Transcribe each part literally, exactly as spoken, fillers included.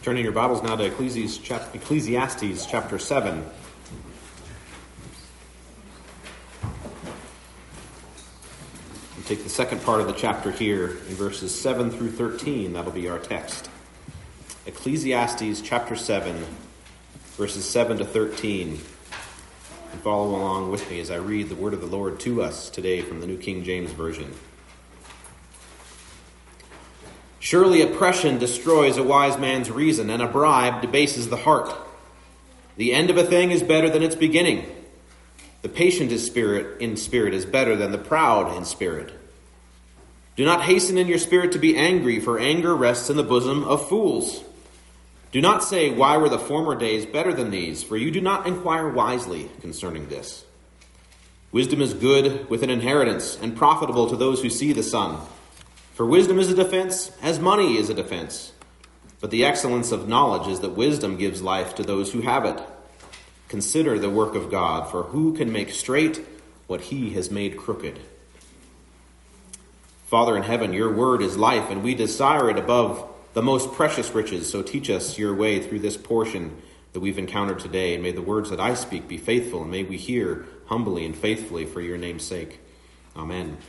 Turning your Bibles now to Ecclesiastes, chap- Ecclesiastes chapter seven. We'll take the second part of the chapter here in verses seven through thirteen. That'll be our text. Ecclesiastes chapter seven, verses seven to thirteen. And follow along with me as I read the word of the Lord to us today from the New King James Version. Surely oppression destroys a wise man's reason, and a bribe debases the heart. The end of a thing is better than its beginning. The patient in spirit, in spirit is better than the proud in spirit. Do not hasten in your spirit to be angry, for anger rests in the bosom of fools. Do not say, why were the former days better than these? For you do not inquire wisely concerning this. Wisdom is good with an inheritance, and profitable to those who see the sun. For wisdom is a defense, as money is a defense. But the excellence of knowledge is that wisdom gives life to those who have it. Consider the work of God, for who can make straight what he has made crooked? Father in heaven, your word is life, and we desire it above the most precious riches. So teach us your way through this portion that we've encountered today. And may the words that I speak be faithful, and may we hear humbly and faithfully for your name's sake. Amen.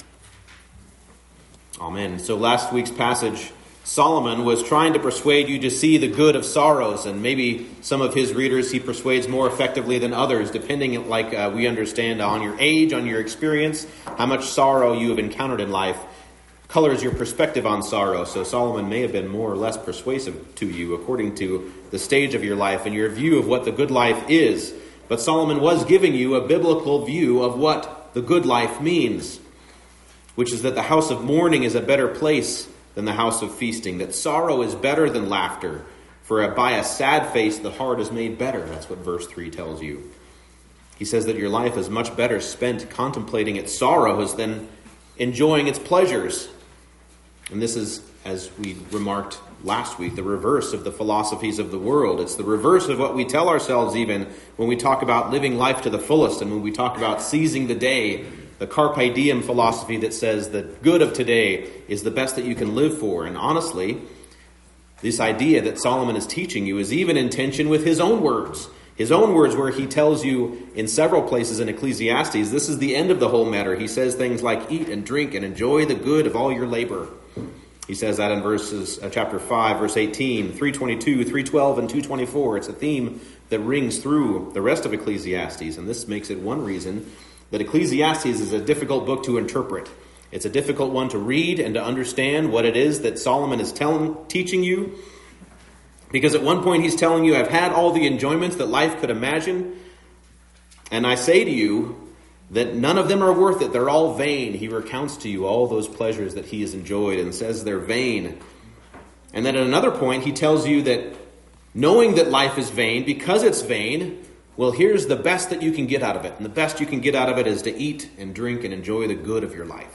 Amen. So last week's passage, Solomon was trying to persuade you to see the good of sorrows, and maybe some of his readers he persuades more effectively than others, depending, like uh, we understand, on your age, on your experience, how much sorrow you have encountered in life colors your perspective on sorrow. So Solomon may have been more or less persuasive to you according to the stage of your life and your view of what the good life is. But Solomon was giving you a biblical view of what the good life means, which is that the house of mourning is a better place than the house of feasting, that sorrow is better than laughter, for by a sad face the heart is made better. That's what verse three tells you. He says that your life is much better spent contemplating its sorrows than enjoying its pleasures. And this is, as we remarked last week, the reverse of the philosophies of the world. It's the reverse of what we tell ourselves even when we talk about living life to the fullest and when we talk about seizing the day. The carpe diem philosophy that says the good of today is the best that you can live for. And honestly, this idea that Solomon is teaching you is even in tension with his own words. His own words where he tells you in several places in Ecclesiastes, this is the end of the whole matter. He says things like, eat and drink and enjoy the good of all your labor. He says that in verses uh, chapter five, verse eighteen, three twenty-two, three twelve, and two twenty-four. It's a theme that rings through the rest of Ecclesiastes. And this makes it one reason that Ecclesiastes is a difficult book to interpret. It's a difficult one to read and to understand what it is that Solomon is telling, teaching you. Because at one point he's telling you, I've had all the enjoyments that life could imagine, and I say to you that none of them are worth it. They're all vain. He recounts to you all those pleasures that he has enjoyed and says they're vain. And then at another point he tells you that knowing that life is vain, because it's vain, well, here's the best that you can get out of it. And the best you can get out of it is to eat and drink and enjoy the good of your life.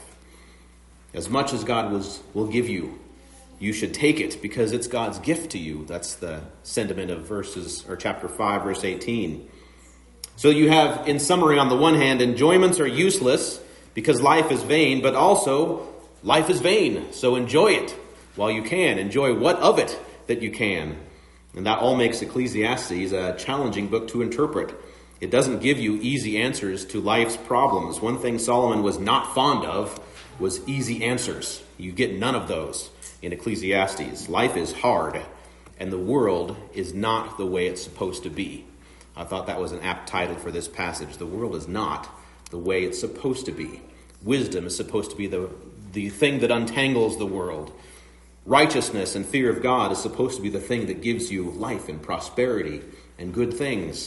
As much as God was, will give you, you should take it because it's God's gift to you. That's the sentiment of verses or chapter five, verse eighteen. So you have, in summary, on the one hand, enjoyments are useless because life is vain, but also life is vain. So enjoy it while you can. Enjoy what of it that you can. And that all makes Ecclesiastes a challenging book to interpret. It doesn't give you easy answers to life's problems. One thing Solomon was not fond of was easy answers. You get none of those in Ecclesiastes. Life is hard, and the world is not the way it's supposed to be. I thought that was an apt title for this passage. The world is not the way it's supposed to be. Wisdom is supposed to be the, the thing that untangles the world. Righteousness and fear of God is supposed to be the thing that gives you life and prosperity and good things.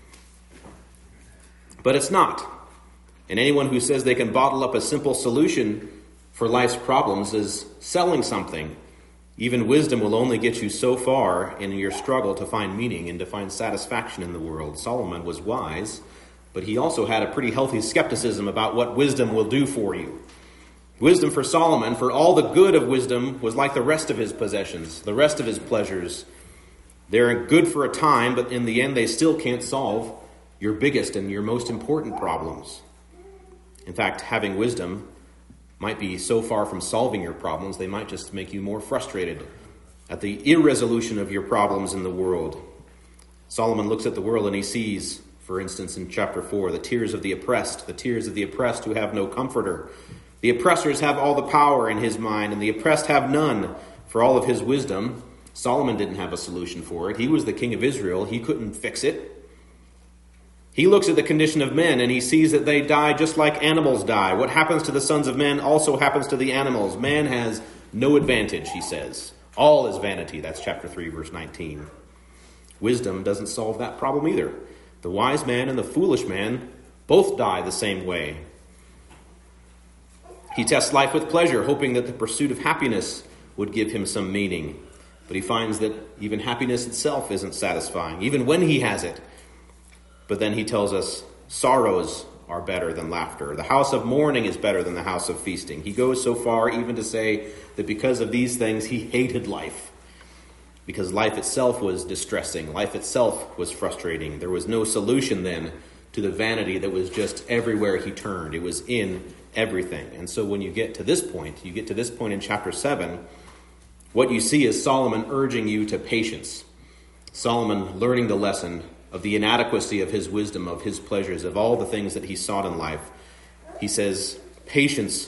But it's not. And anyone who says they can bottle up a simple solution for life's problems is selling something. Even wisdom will only get you so far in your struggle to find meaning and to find satisfaction in the world. Solomon was wise, but he also had a pretty healthy skepticism about what wisdom will do for you. Wisdom for Solomon, for all the good of wisdom, was like the rest of his possessions, the rest of his pleasures. They're good for a time, but in the end they still can't solve your biggest and your most important problems. In fact, having wisdom might be so far from solving your problems, they might just make you more frustrated at the irresolution of your problems in the world. Solomon looks at the world and he sees, for instance, in chapter four, the tears of the oppressed, the tears of the oppressed who have no comforter. The oppressors have all the power in his mind, and the oppressed have none. For all of his wisdom, Solomon didn't have a solution for it. He was the king of Israel. He couldn't fix it. He looks at the condition of men, and he sees that they die just like animals die. What happens to the sons of men also happens to the animals. Man has no advantage, he says. All is vanity. That's chapter three, verse nineteen. Wisdom doesn't solve that problem either. The wise man and the foolish man both die the same way. He tests life with pleasure, hoping that the pursuit of happiness would give him some meaning. But he finds that even happiness itself isn't satisfying, even when he has it. But then he tells us sorrows are better than laughter. The house of mourning is better than the house of feasting. He goes so far even to say that because of these things, he hated life. Because life itself was distressing. Life itself was frustrating. There was no solution then to the vanity that was just everywhere he turned. It was in everything. And so when you get to this point, you get to this point in chapter seven, what you see is Solomon urging you to patience. Solomon learning the lesson of the inadequacy of his wisdom, of his pleasures, of all the things that he sought in life. He says, patience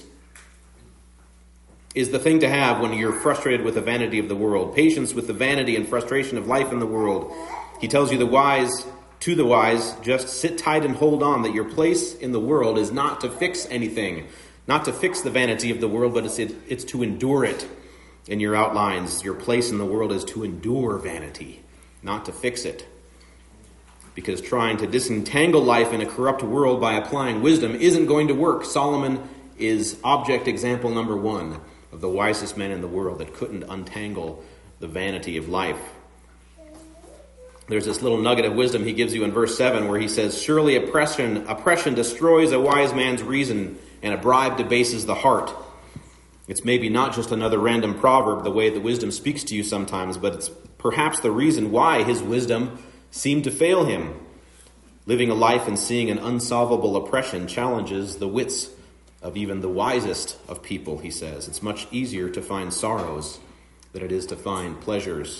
is the thing to have when you're frustrated with the vanity of the world. Patience with the vanity and frustration of life in the world. He tells you the wise, to the wise, just sit tight and hold on, that your place in the world is not to fix anything, not to fix the vanity of the world, but it's, it, it's to endure it. In your outlines, your place in the world is to endure vanity, not to fix it. Because trying to disentangle life in a corrupt world by applying wisdom isn't going to work. Solomon is object example number one of the wisest man in the world that couldn't untangle the vanity of life. There's this little nugget of wisdom he gives you in verse seven where he says, surely oppression, oppression destroys a wise man's reason, and a bribe debases the heart. It's maybe not just another random proverb, the way that wisdom speaks to you sometimes, but it's perhaps the reason why his wisdom seemed to fail him. Living a life and seeing an unsolvable oppression challenges the wits of even the wisest of people, he says. It's much easier to find sorrows than it is to find pleasures.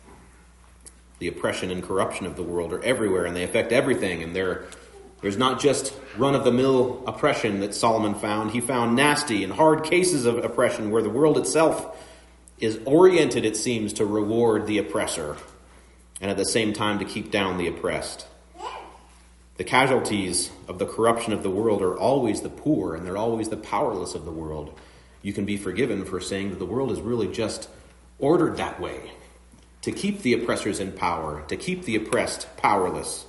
The oppression and corruption of the world are everywhere, and they affect everything. And there, there's not just run-of-the-mill oppression that Solomon found. He found nasty and hard cases of oppression where the world itself is oriented, it seems, to reward the oppressor and at the same time to keep down the oppressed. The casualties of the corruption of the world are always the poor, and they're always the powerless of the world. You can be forgiven for saying that the world is really just ordered that way, to keep the oppressors in power, to keep the oppressed powerless.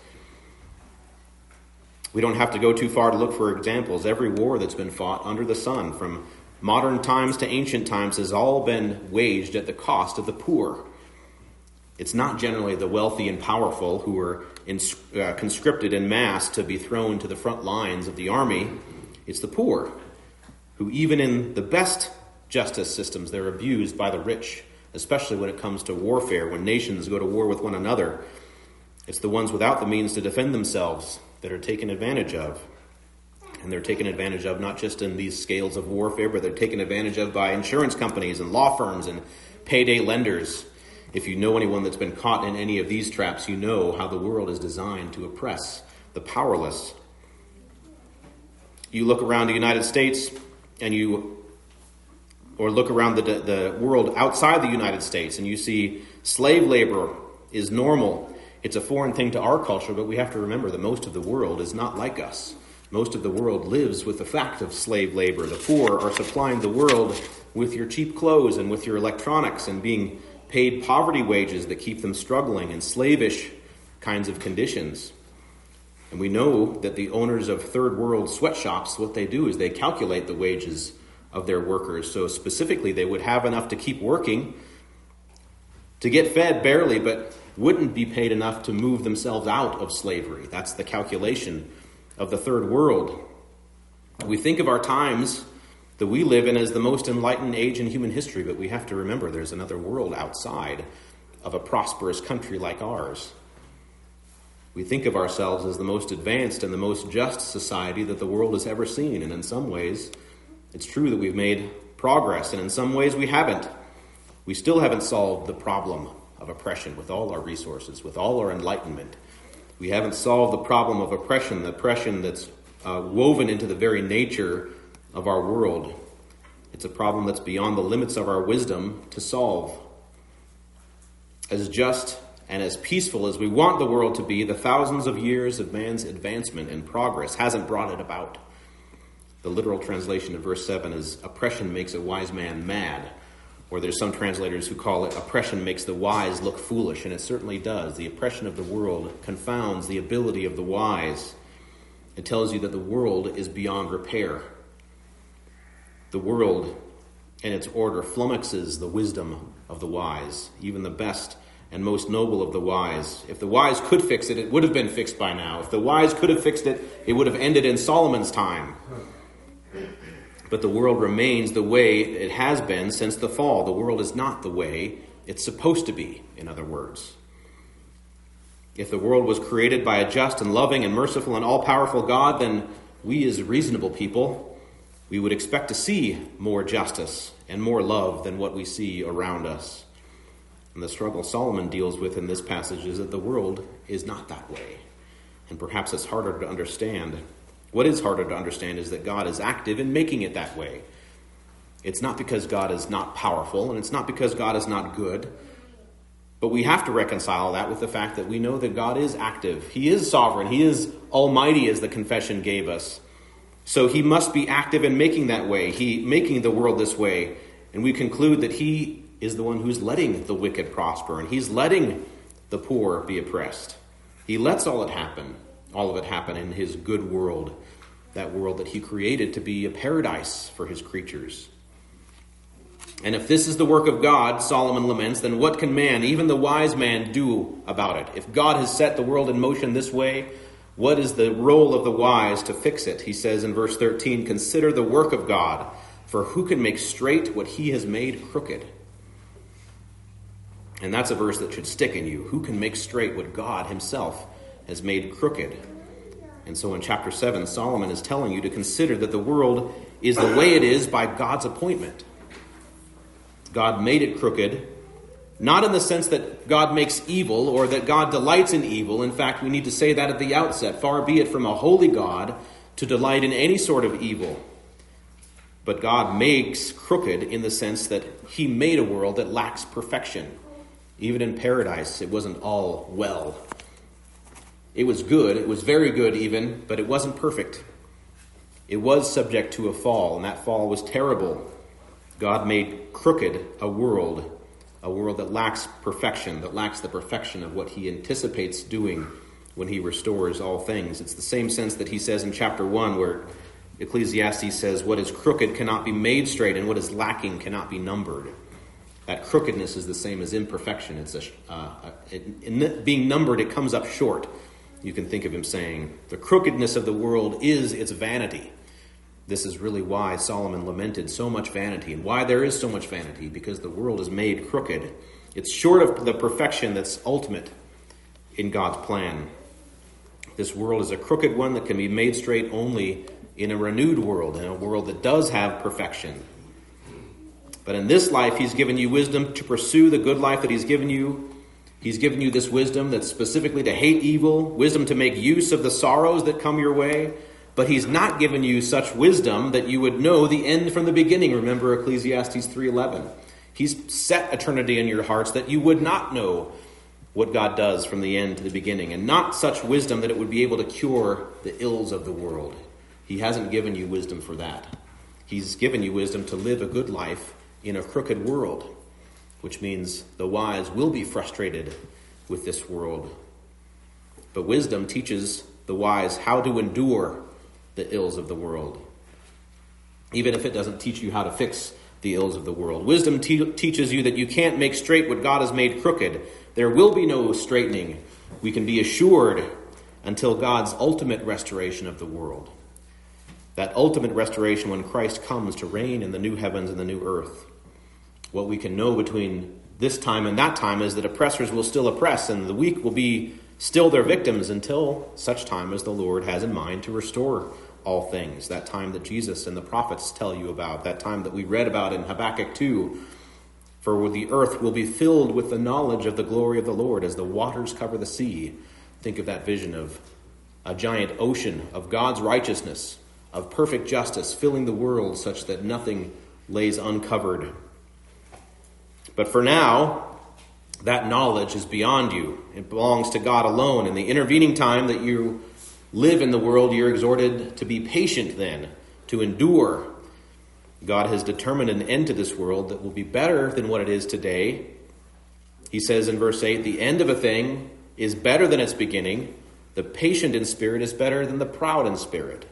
We don't have to go too far to look for examples. Every war that's been fought under the sun, from modern times to ancient times, has all been waged at the cost of the poor. It's not generally the wealthy and powerful who are in, uh, conscripted in mass to be thrown to the front lines of the army. It's the poor who, even in the best justice systems, they're abused by the rich, especially when it comes to warfare, when nations go to war with one another. It's the ones without the means to defend themselves that are taken advantage of. And they're taken advantage of not just in these scales of warfare, but they're taken advantage of by insurance companies and law firms and payday lenders. If you know anyone that's been caught in any of these traps, you know how the world is designed to oppress the powerless. You look around the United States and you, or look around the, the world outside the United States, and you see slave labor is normal. It's a foreign thing to our culture, but we have to remember that most of the world is not like us. Most of the world lives with the fact of slave labor. The poor are supplying the world with your cheap clothes and with your electronics and being paid poverty wages that keep them struggling in slavish kinds of conditions. And we know that the owners of third world sweatshops, what they do is they calculate the wages of their workers. So specifically, they would have enough to keep working, to get fed barely, but wouldn't be paid enough to move themselves out of slavery. That's the calculation of the third world. We think of our times that we live in as the most enlightened age in human history, but we have to remember there's another world outside of a prosperous country like ours. We think of ourselves as the most advanced and the most just society that the world has ever seen, and in some ways, it's true that we've made progress, and in some ways we haven't. We still haven't solved the problem of oppression with all our resources, with all our enlightenment. We haven't solved the problem of oppression, the oppression that's uh, woven into the very nature of our world. It's a problem that's beyond the limits of our wisdom to solve. As just and as peaceful as we want the world to be, the thousands of years of man's advancement and progress hasn't brought it about. The literal translation of verse seven is, oppression makes a wise man mad. Or there's some translators who call it, oppression makes the wise look foolish, and it certainly does. The oppression of the world confounds the ability of the wise. It tells you that the world is beyond repair. The world and its order flummoxes the wisdom of the wise, even the best and most noble of the wise. If the wise could fix it, it would have been fixed by now. If the wise could have fixed it, it would have ended in Solomon's time. But the world remains the way it has been since the fall. The world is not the way it's supposed to be, in other words. If the world was created by a just and loving and merciful and all-powerful God, then we as reasonable people, we would expect to see more justice and more love than what we see around us. And the struggle Solomon deals with in this passage is that the world is not that way. And perhaps it's harder to understand. What is harder to understand is that God is active in making it that way. It's not because God is not powerful, and it's not because God is not good. But we have to reconcile that with the fact that we know that God is active. He is sovereign. He is almighty, as the confession gave us. So he must be active in making that way, he making the world this way. And we conclude that he is the one who's letting the wicked prosper, and he's letting the poor be oppressed. He lets all it happen, all of it happen in his good world, that world that he created to be a paradise for his creatures. And if this is the work of God, Solomon laments, then what can man, even the wise man, do about it? If God has set the world in motion this way, what is the role of the wise to fix it? He says in verse thirteen, consider the work of God, for who can make straight what he has made crooked? And that's a verse that should stick in you. Who can make straight what God himself has made crooked? And so in chapter seven, Solomon is telling you to consider that the world is the way it is by God's appointment. God made it crooked, not in the sense that God makes evil or that God delights in evil. In fact, we need to say that at the outset. Far be it from a holy God to delight in any sort of evil. But God makes crooked in the sense that he made a world that lacks perfection. Even in paradise, it wasn't all well. It was good, it was very good even, but it wasn't perfect. It was subject to a fall, and that fall was terrible. God made crooked a world, a world that lacks perfection, that lacks the perfection of what he anticipates doing when he restores all things. It's the same sense that he says in chapter one, where Ecclesiastes says, what is crooked cannot be made straight, and what is lacking cannot be numbered. That crookedness is the same as imperfection. It's a, uh, it, in being numbered, it comes up short. You can think of him saying, the crookedness of the world is its vanity. This is really why Solomon lamented so much vanity, and why there is so much vanity, because the world is made crooked. It's short of the perfection that's ultimate in God's plan. This world is a crooked one that can be made straight only in a renewed world, in a world that does have perfection. But in this life, he's given you wisdom to pursue the good life that he's given you. He's given you this wisdom that's specifically to hate evil, wisdom to make use of the sorrows that come your way. But he's not given you such wisdom that you would know the end from the beginning. Remember Ecclesiastes three eleven. He's set eternity in your hearts that you would not know what God does from the end to the beginning, and not such wisdom that it would be able to cure the ills of the world. He hasn't given you wisdom for that. He's given you wisdom to live a good life in a crooked world, which means the wise will be frustrated with this world. But wisdom teaches the wise how to endure the ills of the world, even if it doesn't teach you how to fix the ills of the world. Wisdom te- teaches you that you can't make straight what God has made crooked. There will be no straightening, we can be assured, until God's ultimate restoration of the world. That ultimate restoration when Christ comes to reign in the new heavens and the new earth. What we can know between this time and that time is that oppressors will still oppress, and the weak will be still their victims until such time as the Lord has in mind to restore all things. That time that Jesus and the prophets tell you about, that time that we read about in Habakkuk two. For the earth will be filled with the knowledge of the glory of the Lord as the waters cover the sea. Think of that vision of a giant ocean of God's righteousness, of perfect justice, filling the world such that nothing lays uncovered. But for now, that knowledge is beyond you. It belongs to God alone. In the intervening time that you live in the world, you're exhorted to be patient then, to endure. God has determined an end to this world that will be better than what it is today. He says in verse eight, the end of a thing is better than its beginning. The patient in spirit is better than the proud in spirit.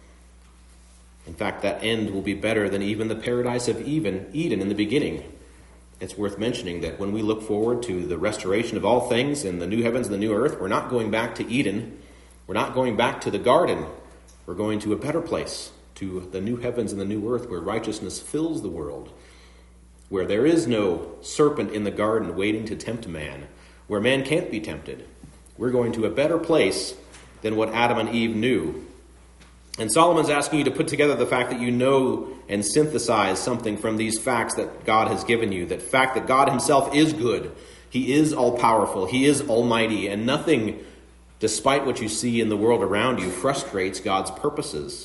In fact, that end will be better than even the paradise of Eden in the beginning. It's worth mentioning that when we look forward to the restoration of all things in the new heavens and the new earth, we're not going back to Eden. We're not going back to the garden. We're going to a better place, to the new heavens and the new earth where righteousness fills the world, where there is no serpent in the garden waiting to tempt man, where man can't be tempted. We're going to a better place than what Adam and Eve knew. And Solomon's asking you to put together the fact that you know and synthesize something from these facts that God has given you, that fact that God himself is good. He is all-powerful. He is almighty, and nothing, despite what you see in the world around you, frustrates God's purposes.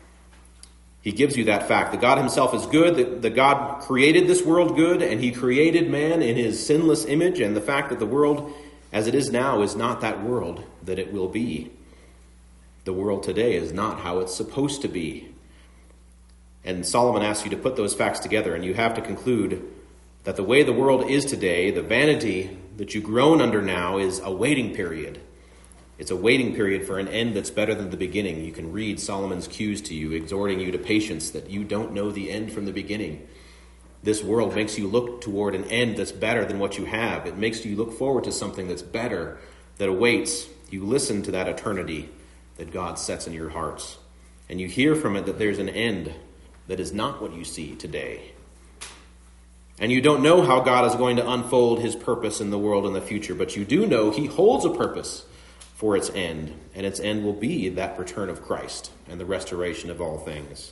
He gives you that fact that God himself is good, that the God created this world good, and he created man in his sinless image, and the fact that the world as it is now is not that world that it will be. The world today is not how it's supposed to be. And Solomon asks you to put those facts together, and you have to conclude that the way the world is today, the vanity that you groan under now, is a waiting period. It's a waiting period for an end that's better than the beginning. You can read Solomon's cues to you, exhorting you to patience, that you don't know the end from the beginning. This world makes you look toward an end that's better than what you have. It makes you look forward to something that's better, that awaits. You listen to that eternity that God sets in your hearts. And you hear from it that there's an end that is not what you see today. And you don't know how God is going to unfold his purpose in the world in the future, but you do know he holds a purpose for its end, and its end will be that return of Christ and the restoration of all things.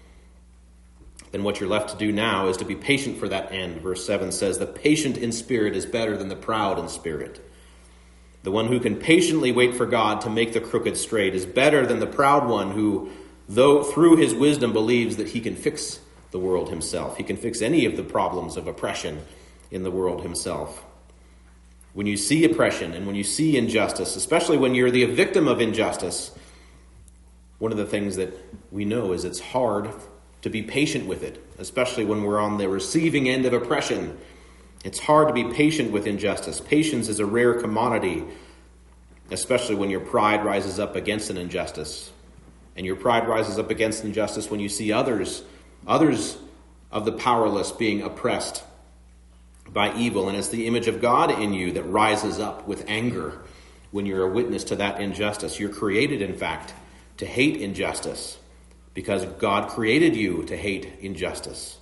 Then what you're left to do now is to be patient for that end. Verse seven says, the patient in spirit is better than the proud in spirit. The one who can patiently wait for God to make the crooked straight is better than the proud one who, though through his wisdom, believes that he can fix the world himself. He can fix any of the problems of oppression in the world himself. When you see oppression and when you see injustice, especially when you're the victim of injustice, one of the things that we know is it's hard to be patient with it, especially when we're on the receiving end of oppression. It's hard to be patient with injustice. Patience is a rare commodity, especially when your pride rises up against an injustice. And your pride rises up against injustice when you see others, others of the powerless being oppressed by evil, and it's the image of God in you that rises up with anger when you're a witness to that injustice. You're created, in fact, to hate injustice because God created you to hate injustice.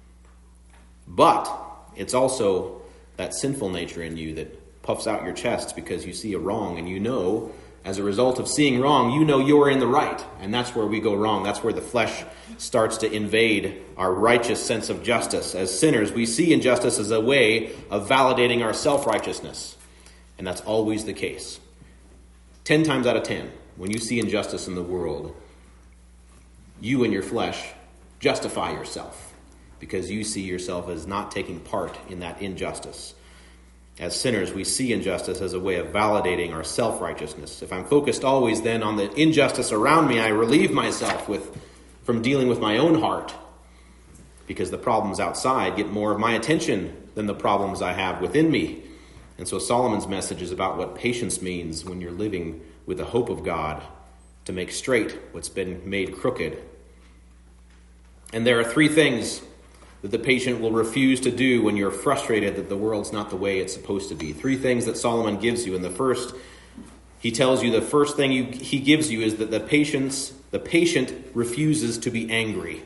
But it's also that sinful nature in you that puffs out your chest because you see a wrong, and you know, as a result of seeing wrong, you know you're in the right, and that's where we go wrong. That's where the flesh starts to invade our righteous sense of justice. As sinners, we see injustice as a way of validating our self-righteousness, and that's always the case. Ten times out of ten, when you see injustice in the world, you and your flesh justify yourself because you see yourself as not taking part in that injustice. As sinners, we see injustice as a way of validating our self-righteousness. If I'm focused always then on the injustice around me, I relieve myself with, from dealing with my own heart, because the problems outside get more of my attention than the problems I have within me. And so Solomon's message is about what patience means when you're living with the hope of God to make straight what's been made crooked. And there are three things that the patient will refuse to do when you're frustrated that the world's not the way it's supposed to be. Three things that Solomon gives you. And the first, he tells you the first thing you, he gives you is that the patience, the patient refuses to be angry.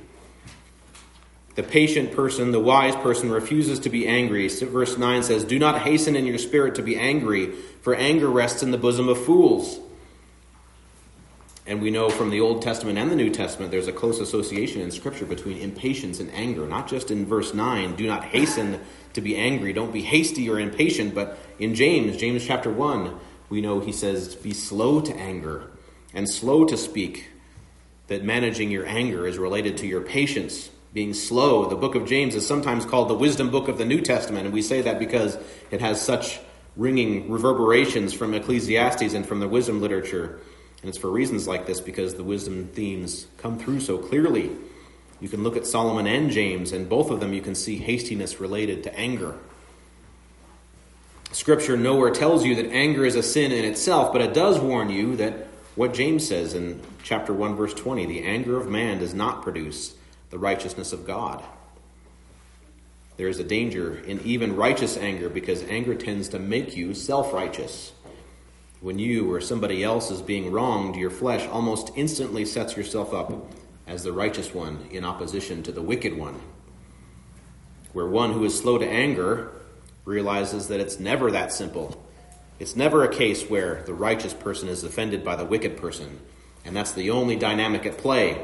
The patient person, the wise person, refuses to be angry. Verse nine says, do not hasten in your spirit to be angry, for anger rests in the bosom of fools. And we know from the Old Testament and the New Testament, there's a close association in Scripture between impatience and anger. Not just in verse nine, do not hasten to be angry. Don't be hasty or impatient. But in James, James chapter one, we know he says, be slow to anger and slow to speak. That managing your anger is related to your patience. Being slow. The book of James is sometimes called the wisdom book of the New Testament. And we say that because it has such ringing reverberations from Ecclesiastes and from the wisdom literature. And it's for reasons like this, because the wisdom themes come through so clearly. You can look at Solomon and James, and both of them you can see hastiness related to anger. Scripture nowhere tells you that anger is a sin in itself, but it does warn you that what James says in chapter one, verse twenty, the anger of man does not produce the righteousness of God. There is a danger in even righteous anger, because anger tends to make you self-righteous. When you or somebody else is being wronged, your flesh almost instantly sets yourself up as the righteous one in opposition to the wicked one. Where one who is slow to anger realizes that it's never that simple. It's never a case where the righteous person is offended by the wicked person, and that's the only dynamic at play.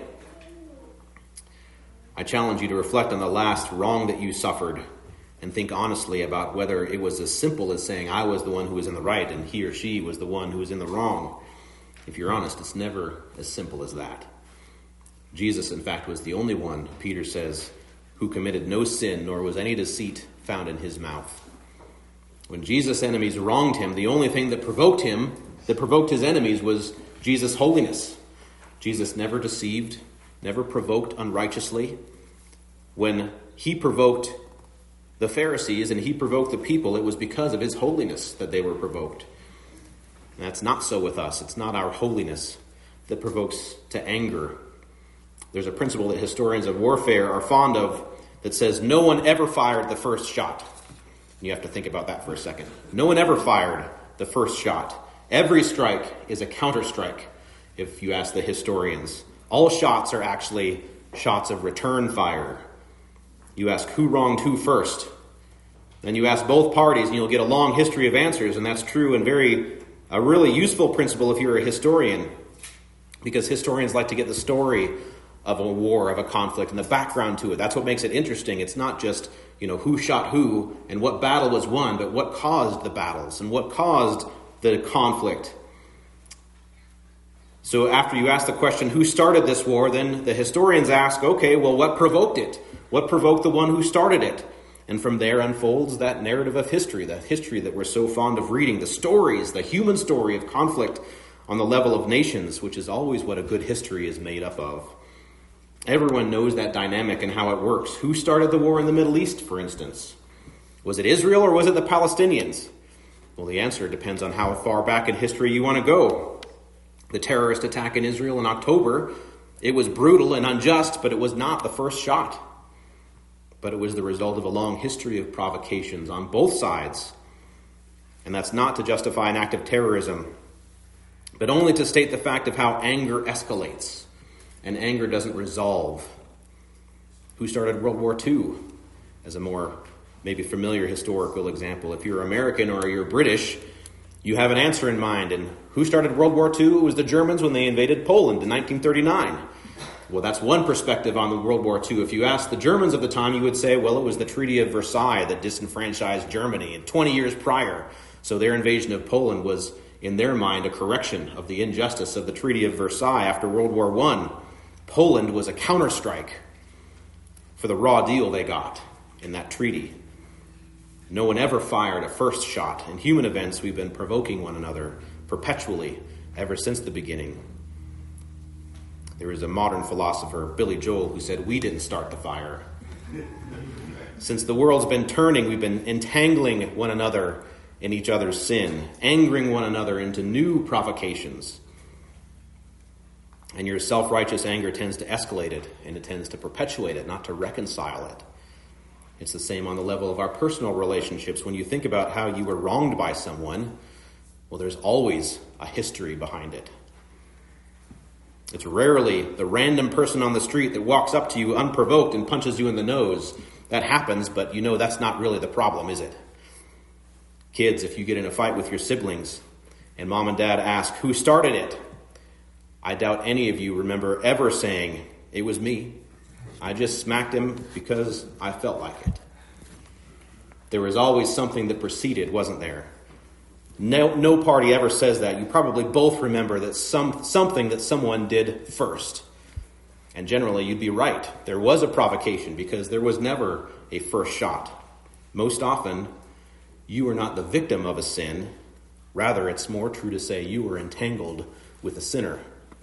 I challenge you to reflect on the last wrong that you suffered and think honestly about whether it was as simple as saying I was the one who was in the right and he or she was the one who was in the wrong. If you're honest, it's never as simple as that. Jesus, in fact, was the only one, Peter says, who committed no sin, nor was any deceit found in his mouth. When Jesus' enemies wronged him, the only thing that provoked him, that provoked his enemies, was Jesus' holiness. Jesus never deceived, never provoked unrighteously. When he provoked the Pharisees and he provoked the people, it was because of his holiness that they were provoked. And that's not so with us. It's not our holiness that provokes to anger. There's a principle that historians of warfare are fond of that says no one ever fired the first shot. You have to think about that for a second. No one ever fired the first shot. Every strike is a counterstrike, if you ask the historians. All shots are actually shots of return fire. You ask who wronged who first. Then you ask both parties and you'll get a long history of answers, and that's true and very a really useful principle if you're a historian, because historians like to get the story of a war, of a conflict, and the background to it. That's what makes it interesting. It's not just, you know, who shot who and what battle was won, but what caused the battles and what caused the conflict. So after you ask the question, who started this war, then the historians ask, okay, well, what provoked it? What provoked the one who started it? And from there unfolds that narrative of history, the history that we're so fond of reading, the stories, the human story of conflict on the level of nations, which is always what a good history is made up of. Everyone knows that dynamic and how it works. Who started the war in the Middle East, for instance? Was it Israel or was it the Palestinians? Well, the answer depends on how far back in history you want to go. The terrorist attack in Israel in October, it was brutal and unjust, but it was not the first shot. But it was the result of a long history of provocations on both sides. And that's not to justify an act of terrorism, but only to state the fact of how anger escalates. And anger doesn't resolve. Who started World War Two? As a more maybe familiar historical example. If you're American or you're British, you have an answer in mind. And who started World War Two? It was the Germans when they invaded Poland in nineteen thirty-nine. Well, that's one perspective on the World War Two. If you asked the Germans of the time, you would say, well, it was the Treaty of Versailles that disenfranchised Germany twenty years prior. So their invasion of Poland was, in their mind, a correction of the injustice of the Treaty of Versailles after World War One. Poland was a counterstrike for the raw deal they got in that treaty. No one ever fired a first shot. In human events, we've been provoking one another perpetually ever since the beginning. There was a modern philosopher, Billy Joel, who said, we didn't start the fire. Since the world's been turning, we've been entangling one another in each other's sin, angering one another into new provocations. And your self-righteous anger tends to escalate it, and it tends to perpetuate it, not to reconcile it. It's the same on the level of our personal relationships. When you think about how you were wronged by someone, well, there's always a history behind it. It's rarely the random person on the street that walks up to you unprovoked and punches you in the nose. That happens, but you know that's not really the problem, is it? Kids, if you get in a fight with your siblings and mom and dad ask, who started it? I doubt any of you remember ever saying, "It was me. I just smacked him because I felt like it." There was always something that preceded, wasn't there? No, no party ever says that. You probably both remember that some something that someone did first. And generally, you'd be right. There was a provocation because there was never a first shot. Most often, you were not the victim of a sin. Rather, it's more true to say you were entangled with a sinner.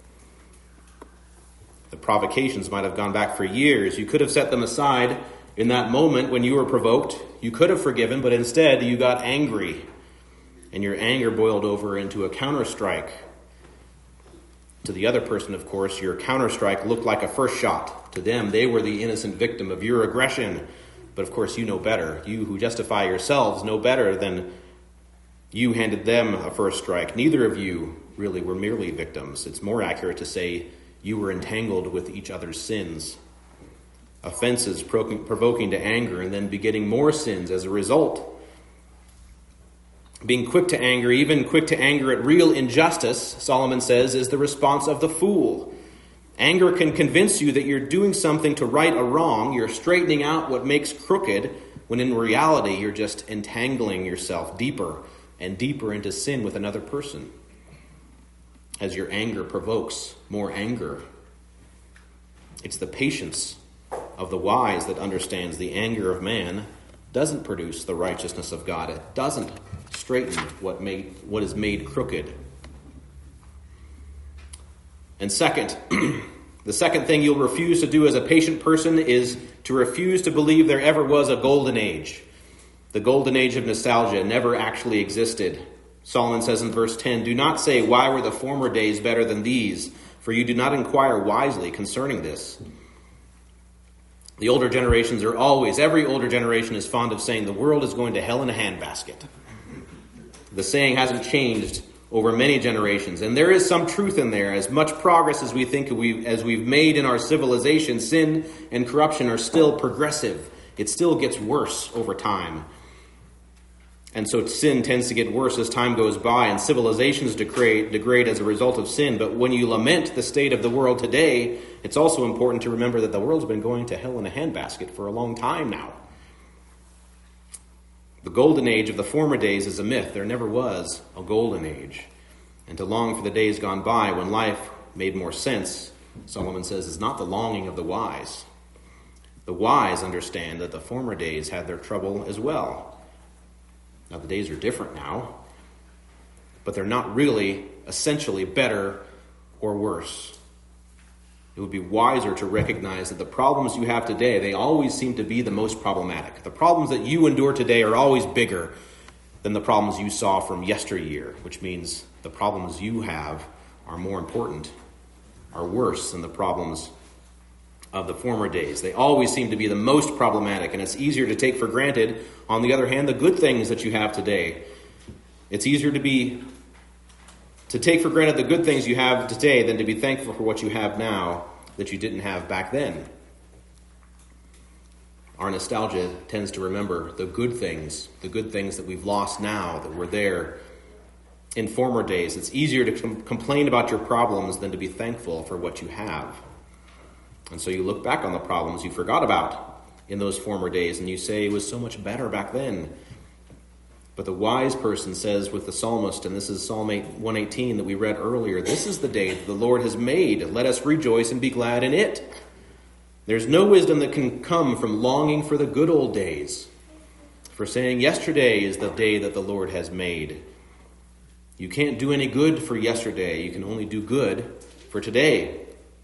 The provocations might have gone back for years. You could have set them aside in that moment when you were provoked. You could have forgiven, but instead you got angry. And your anger boiled over into a counterstrike. To the other person, of course, your counterstrike looked like a first shot. To them, they were the innocent victim of your aggression. But of course, you know better. You who justify yourselves know better than you handed them a first strike. Neither of you really were merely victims. It's more accurate to say you were entangled with each other's sins. Offenses provoking to anger and then begetting more sins as a result. Being quick to anger, even quick to anger at real injustice, Solomon says, is the response of the fool. Anger can convince you that you're doing something to right a wrong. You're straightening out what makes crooked, when in reality you're just entangling yourself deeper and deeper into sin with another person. As your anger provokes more anger. It's the patience of the wise that understands the anger of man doesn't produce the righteousness of God. It doesn't straighten what made what is made crooked. And second, the second thing you'll refuse to do as a patient person is to refuse to believe there ever was a golden age. The golden age of nostalgia never actually existed. Solomon says in verse ten, "Do not say, 'Why were the former days better than these?' For you do not inquire wisely concerning this." The older generations are always, every older generation is fond of saying the world is going to hell in a handbasket. The saying hasn't changed over many generations, and there is some truth in there. As much progress as we think we as we've made in our civilization, sin and corruption are still progressive. It still gets worse over time. And so sin tends to get worse as time goes by, and civilizations degrade, degrade as a result of sin. But when you lament the state of the world today, it's also important to remember that the world's been going to hell in a handbasket for a long time now. The golden age of the former days is a myth. There never was a golden age. And to long for the days gone by when life made more sense, Solomon says, is not the longing of the wise. The wise understand that the former days had their trouble as well. Now, the days are different now, but they're not really essentially better or worse. It would be wiser to recognize that the problems you have today, they always seem to be the most problematic. The problems that you endure today are always bigger than the problems you saw from yesteryear, which means the problems you have are more important, are worse than the problems of the former days. They always seem to be the most problematic, and it's easier to take for granted, on the other hand, the good things that you have today. It's easier to be to take for granted the good things you have today than to be thankful for what you have now that you didn't have back then. Our nostalgia tends to remember the good things, the good things that we've lost now, that were there in former days. It's easier to com- complain about your problems than to be thankful for what you have. And so you look back on the problems you forgot about in those former days, and you say it was so much better back then. But the wise person says with the psalmist, and this is Psalm one eighteen that we read earlier, "This is the day that the Lord has made. Let us rejoice and be glad in it." There's no wisdom that can come from longing for the good old days, for saying yesterday is the day that the Lord has made. You can't do any good for yesterday. You can only do good for today.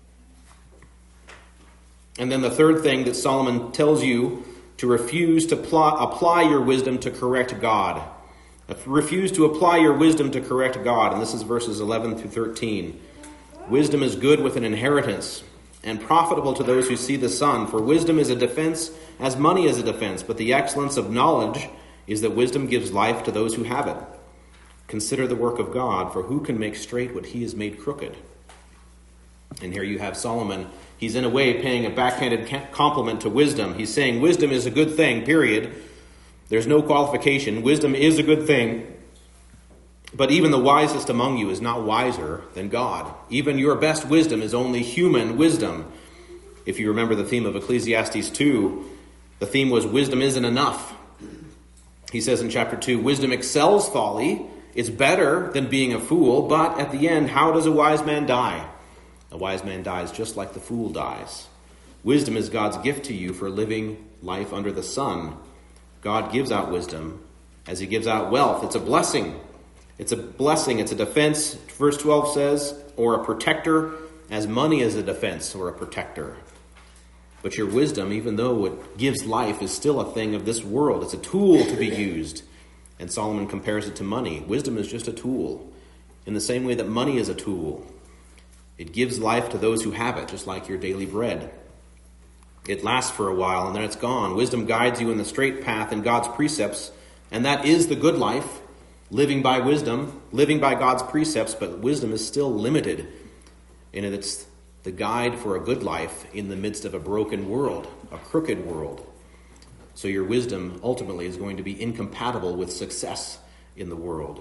And then the third thing that Solomon tells you, to refuse to pl- apply your wisdom to correct God. Refuse to apply your wisdom to correct God. And this is verses eleven through thirteen. "Wisdom is good with an inheritance, and profitable to those who see the sun. For wisdom is a defense, as money is a defense. But the excellence of knowledge is that wisdom gives life to those who have it. Consider the work of God, for who can make straight what he has made crooked?" And here you have Solomon. He's in a way paying a backhanded compliment to wisdom. He's saying wisdom is a good thing, period. There's no qualification. Wisdom is a good thing. But even the wisest among you is not wiser than God. Even your best wisdom is only human wisdom. If you remember the theme of Ecclesiastes two, the theme was wisdom isn't enough. He says in chapter two, wisdom excels folly. It's better than being a fool. But at the end, how does a wise man die? A wise man dies just like the fool dies. Wisdom is God's gift to you for living life under the sun. God gives out wisdom as he gives out wealth. It's a blessing. It's a blessing. It's a defense, verse twelve says, or a protector, as money is a defense or a protector. But your wisdom, even though it gives life, is still a thing of this world. It's a tool to be used. And Solomon compares it to money. Wisdom is just a tool, in the same way that money is a tool. It gives life to those who have it, just like your daily bread. It lasts for a while and then it's gone. Wisdom guides you in the straight path in God's precepts, and that is the good life, living by wisdom, living by God's precepts, but wisdom is still limited, and it's the guide for a good life in the midst of a broken world, a crooked world. So your wisdom ultimately is going to be incompatible with success in the world.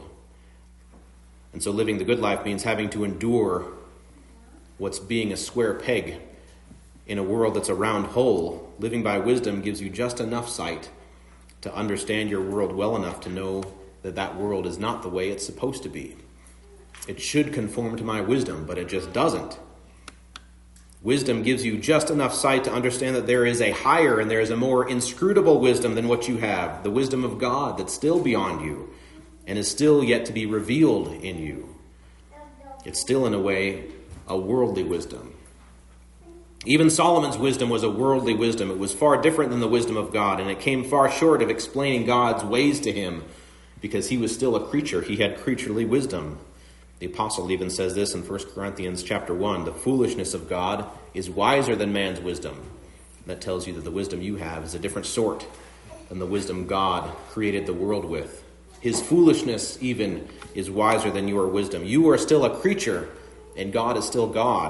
And so living the good life means having to endure what's being a square peg in a world that's a round hole. Living by wisdom gives you just enough sight to understand your world well enough to know that that world is not the way it's supposed to be. It should conform to my wisdom, but it just doesn't. Wisdom gives you just enough sight to understand that there is a higher and there is a more inscrutable wisdom than what you have, the wisdom of God that's still beyond you and is still yet to be revealed in you. It's still, in a way, a worldly wisdom. Even Solomon's wisdom was a worldly wisdom. It was far different than the wisdom of God, and it came far short of explaining God's ways to him because he was still a creature. He had creaturely wisdom. The apostle even says this in First Corinthians chapter one, the foolishness of God is wiser than man's wisdom. That tells you that the wisdom you have is a different sort than the wisdom God created the world with. His foolishness even is wiser than your wisdom. You are still a creature, and God is still God.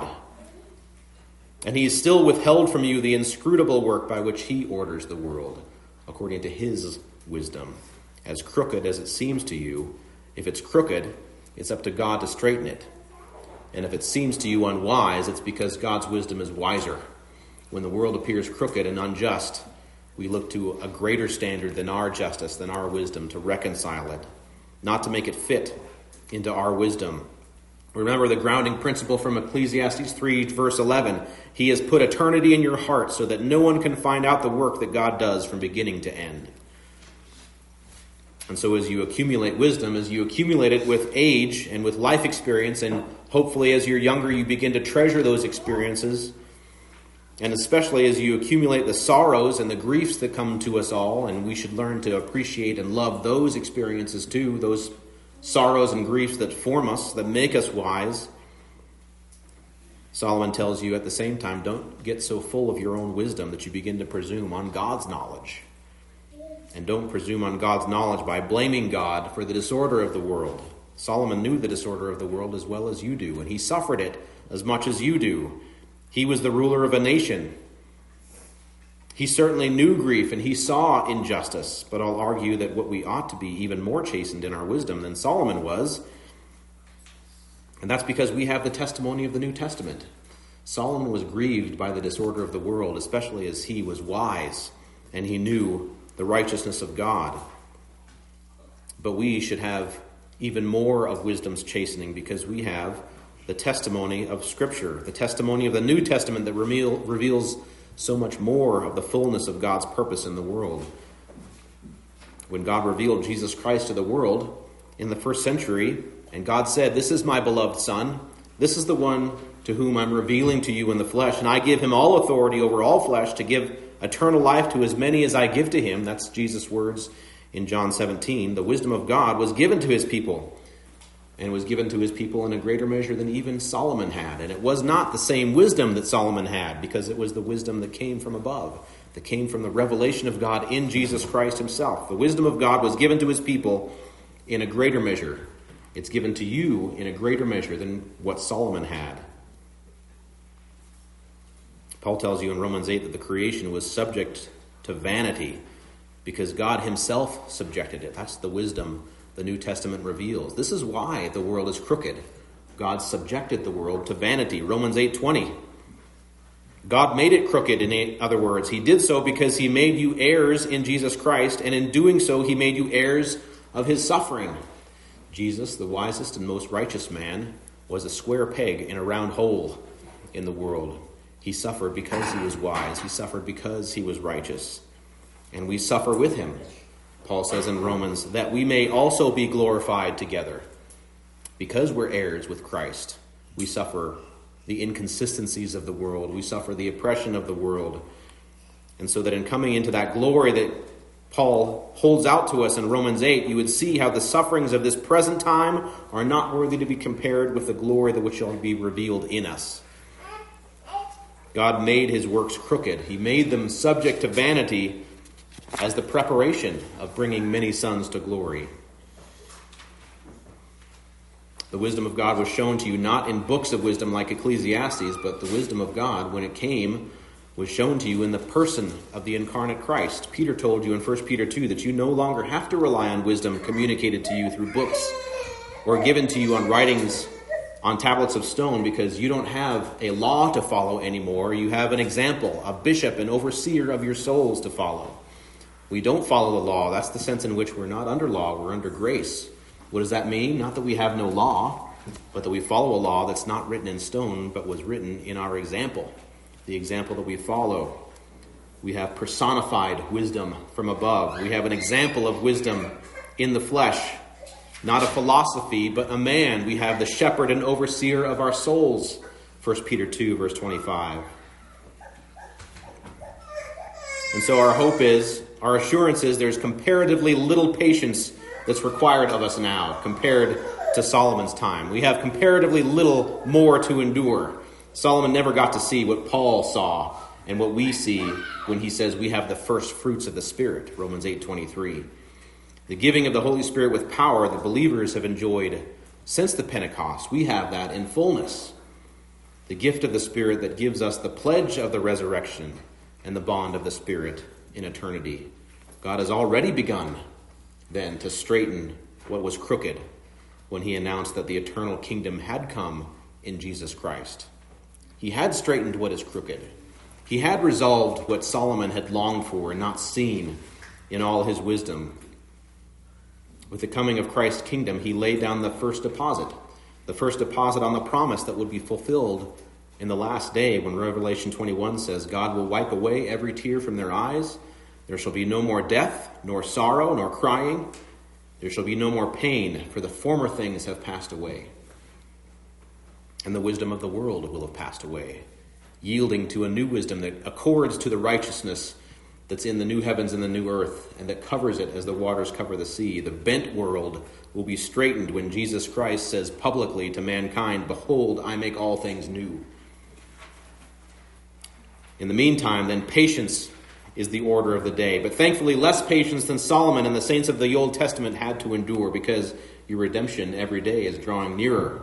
And he is still withheld from you the inscrutable work by which he orders the world, according to his wisdom. As crooked as it seems to you, if it's crooked, it's up to God to straighten it. And if it seems to you unwise, it's because God's wisdom is wiser. When the world appears crooked and unjust, we look to a greater standard than our justice, than our wisdom, to reconcile it, not to make it fit into our wisdom. Remember the grounding principle from Ecclesiastes three, verse eleven. He has put eternity in your heart so that no one can find out the work that God does from beginning to end. And so as you accumulate wisdom, as you accumulate it with age and with life experience, and hopefully as you're younger you begin to treasure those experiences, and especially as you accumulate the sorrows and the griefs that come to us all, and we should learn to appreciate and love those experiences too, those sorrows and griefs that form us, that make us wise. Solomon tells you at the same time, don't get so full of your own wisdom that you begin to presume on God's knowledge. And don't presume on God's knowledge by blaming God for the disorder of the world. Solomon knew the disorder of the world as well as you do, and he suffered it as much as you do. He was the ruler of a nation. He certainly knew grief and he saw injustice, but I'll argue that what we ought to be even more chastened in our wisdom than Solomon was. And that's because we have the testimony of the New Testament. Solomon was grieved by the disorder of the world, especially as he was wise and he knew the righteousness of God. But we should have even more of wisdom's chastening because we have the testimony of Scripture, the testimony of the New Testament that reveal, reveals so much more of the fullness of God's purpose in the world. When God revealed Jesus Christ to the world in the first century, and God said, "This is my beloved Son, this is the one to whom I'm revealing to you in the flesh, and I give him all authority over all flesh to give eternal life to as many as I give to him." That's Jesus' words in John seventeen. The wisdom of God was given to his people, and was given to his people in a greater measure than even Solomon had. And it was not the same wisdom that Solomon had, because it was the wisdom that came from above, that came from the revelation of God in Jesus Christ himself. The wisdom of God was given to his people in a greater measure. It's given to you in a greater measure than what Solomon had. Paul tells you in Romans eight that the creation was subject to vanity because God himself subjected it. That's the wisdom the New Testament reveals. This is why the world is crooked. God subjected the world to vanity. Romans eight twenty. God made it crooked, in other words. He did so because he made you heirs in Jesus Christ, and in doing so, he made you heirs of his suffering. Jesus, the wisest and most righteous man, was a square peg in a round hole in the world. He suffered because he was wise. He suffered because he was righteous. And we suffer with him, Paul says in Romans, that we may also be glorified together. Because we're heirs with Christ, we suffer the inconsistencies of the world. We suffer the oppression of the world. And so that in coming into that glory that Paul holds out to us in Romans eight, you would see how the sufferings of this present time are not worthy to be compared with the glory that which shall be revealed in us. God made his works crooked. He made them subject to vanity as the preparation of bringing many sons to glory. The wisdom of God was shown to you not in books of wisdom like Ecclesiastes, but the wisdom of God, when it came, was shown to you in the person of the incarnate Christ. Peter told you in First Peter two that you no longer have to rely on wisdom communicated to you through books or given to you on writings on tablets of stone, because you don't have a law to follow anymore. You have an example, a bishop, an overseer of your souls to follow. We don't follow the law. That's the sense in which we're not under law, we're under grace. What does that mean? Not that we have no law, but that we follow a law that's not written in stone, but was written in our example, the example that we follow. We have personified wisdom from above. We have an example of wisdom in the flesh, not a philosophy, but a man. We have the shepherd and overseer of our souls, First Peter two, verse twenty-five. And so our hope is, our assurance is, there's comparatively little patience that's required of us now compared to Solomon's time. We have comparatively little more to endure. Solomon never got to see what Paul saw and what we see when he says we have the first fruits of the Spirit, Romans eight twenty-three. The giving of the Holy Spirit with power that believers have enjoyed since the Pentecost. We have that in fullness. The gift of the Spirit that gives us the pledge of the resurrection and the bond of the Spirit in eternity. God has already begun then to straighten what was crooked when he announced that the eternal kingdom had come in Jesus Christ. He had straightened what is crooked. He had resolved what Solomon had longed for and not seen in all his wisdom. With the coming of Christ's kingdom, he laid down the first deposit, the first deposit on the promise that would be fulfilled in the last day, when Revelation twenty-one says, God will wipe away every tear from their eyes. There shall be no more death, nor sorrow, nor crying. There shall be no more pain, for the former things have passed away. And the wisdom of the world will have passed away, yielding to a new wisdom that accords to the righteousness that's in the new heavens and the new earth, and that covers it as the waters cover the sea. The bent world will be straightened when Jesus Christ says publicly to mankind, behold, I make all things new. In the meantime, then, patience is the order of the day. But thankfully, less patience than Solomon and the saints of the Old Testament had to endure, because your redemption every day is drawing nearer.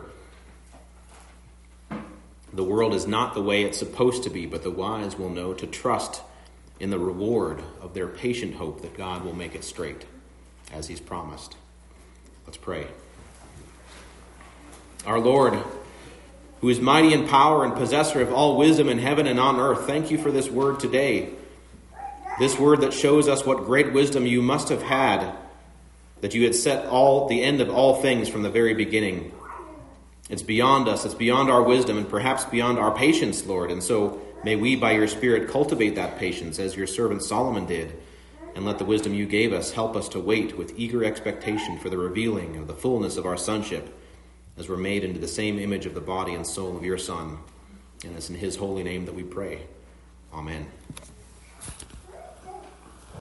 The world is not the way it's supposed to be, but the wise will know to trust in the reward of their patient hope that God will make it straight, as he's promised. Let's pray. Our Lord, who is mighty in power and possessor of all wisdom in heaven and on earth, thank you for this word today. This word that shows us what great wisdom you must have had, that you had set all the end of all things from the very beginning. It's beyond us, it's beyond our wisdom, and perhaps beyond our patience, Lord. And so may we, by your Spirit, cultivate that patience as your servant Solomon did, and let the wisdom you gave us help us to wait with eager expectation for the revealing of the fullness of our sonship, as we're made into the same image of the body and soul of your Son. And it's in his holy name that we pray. Amen.